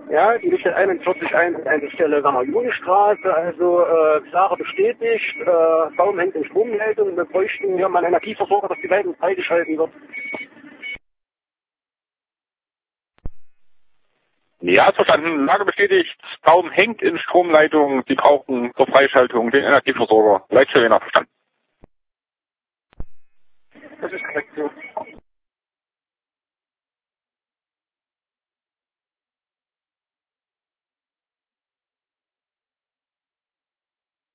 Ja, die Lichtet 41 an der Stelle Julistraße, also Klare bestätigt, Baum hängt in Stromleitung, wir bräuchten hier mal einen Energieversorger, dass die Leitung freigeschalten wird. Ja, verstanden. Lage bestätigt, Baum hängt in Stromleitung, die brauchen zur Freischaltung den Energieversorger. Leitstelle verstanden. Das ist korrekt so.